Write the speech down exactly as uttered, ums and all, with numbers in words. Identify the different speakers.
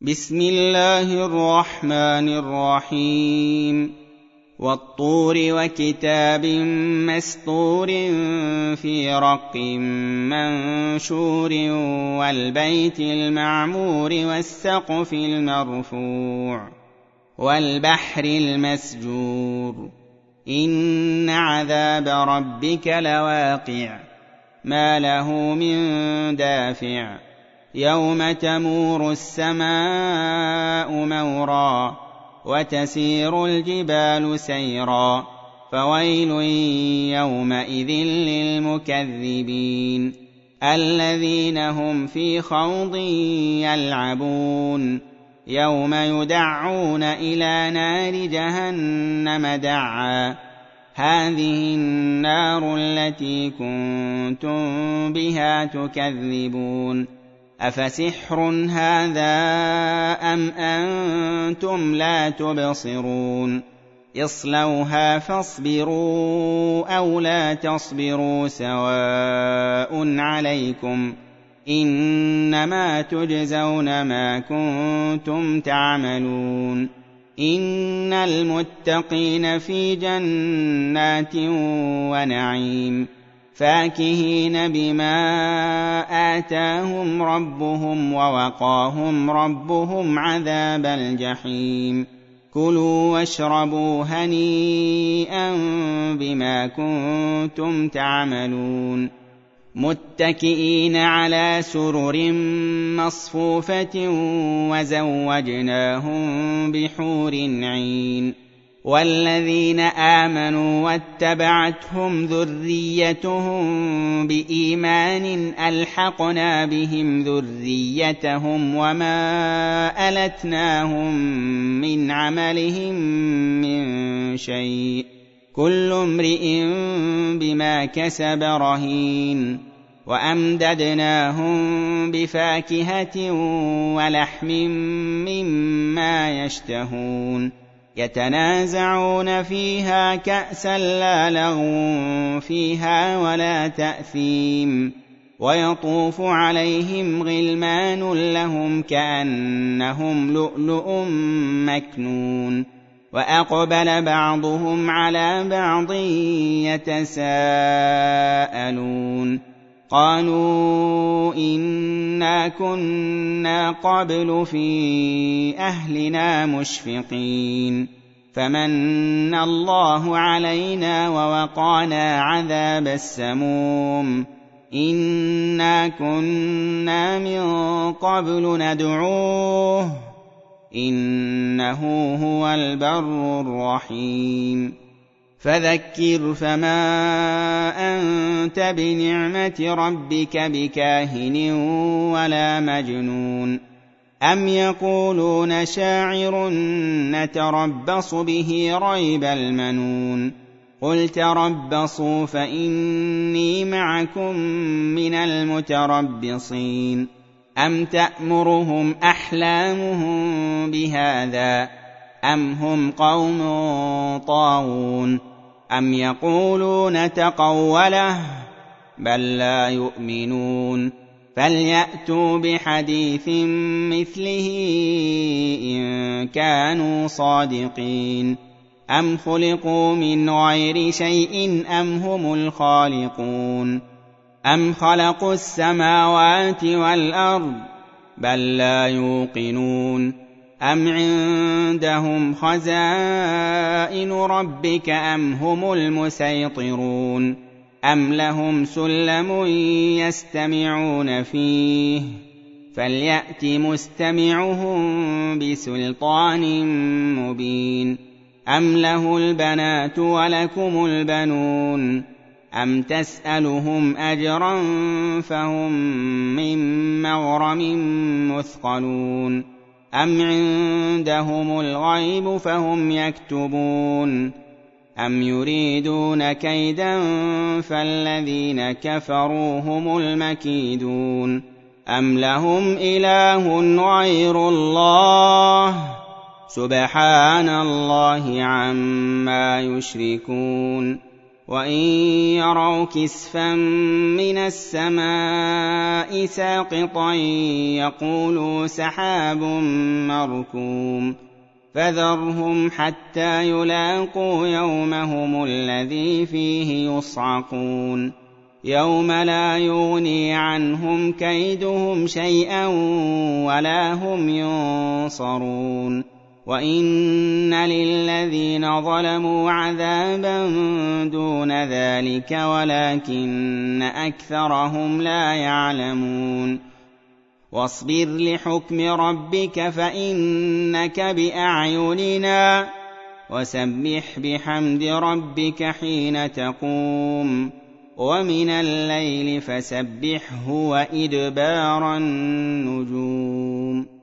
Speaker 1: بسم الله الرحمن الرحيم والطور وكتاب مسطور في رق منشور والبيت المعمور والسقف المرفوع والبحر المسجور إن عذاب ربك لواقع ما له من دافع يوم تمور السماء مورا وتسير الجبال سيرا فويل يومئذ للمكذبين الذين هم في خوض يلعبون يوم يدعون إلى نار جهنم دعا هذه النار التي كنتم بها تكذبون أفسحر هذا أم أنتم لا تبصرون اصلوها فاصبروا أو لا تصبروا سواء عليكم إنما تجزون ما كنتم تعملون إن المتقين في جنات ونعيم فاكهين بما آتاهم ربهم ووقاهم ربهم عذاب الجحيم كلوا واشربوا هنيئا بما كنتم تعملون متكئين على سرر مصفوفة وزوجناهم بحور عين والذين آمنوا واتبعتهم ذريتهم بإيمان ألحقنا بهم ذريتهم وما ألتناهم من عملهم من شيء كل امرئ بما كسب رهين وأمددناهم بفاكهة ولحم مما يشتهون يتنازعون فيها كأسا لا لغو فيها ولا تأثيم ويطوف عليهم غلمان لهم كأنهم لؤلؤ مكنون وأقبل بعضهم على بعض يتساءلون قالوا إنا كنا قبل في أهلنا مشفقين فمن الله علينا ووقانا عذاب السموم إنا كنا من قبل ندعوه إنه هو البر الرحيم فذكر فما أنت بنعمة ربك بكاهن ولا مجنون أم يقولون شاعر نتربص به ريب المنون قل تربصوا فإني معكم من المتربصين أم تأمرهم أحلامهم بهذا أم هم قوم طاغون أم يقولون تقوله بل لا يؤمنون فليأتوا بحديث مثله إن كانوا صادقين أم خلقوا من غير شيء أم هم الخالقون أم خلقوا السماوات والأرض بل لا يوقنون أم عندهم خزائن ربك أم هم المسيطرون أم لهم سلم يستمعون فيه فليأت مستمعهم بسلطان مبين أم له البنات ولكم البنون أم تسألهم أجرا فهم من مغرم مثقلون أم عندهم الغيب فهم يكتبون أم يريدون كيدا فالذين كفروا هم المكيدون أم لهم إله غير الله سبحان الله عما يشركون وإن يروا كسفا من السماء السماء ساقطا يقولوا سحاب مركوم فذرهم حتى يلاقوا يومهم الذي فيه يصعقون يوم لا يغني عنهم كيدهم شيئا ولا هم ينصرون وإن للذين ظلموا عذابا دون ذلك ولكن أكثرهم لا يعلمون واصبر لحكم ربك فإنك بأعيننا وسبح بحمد ربك حين تقوم ومن الليل فسبحه وإدبار النجوم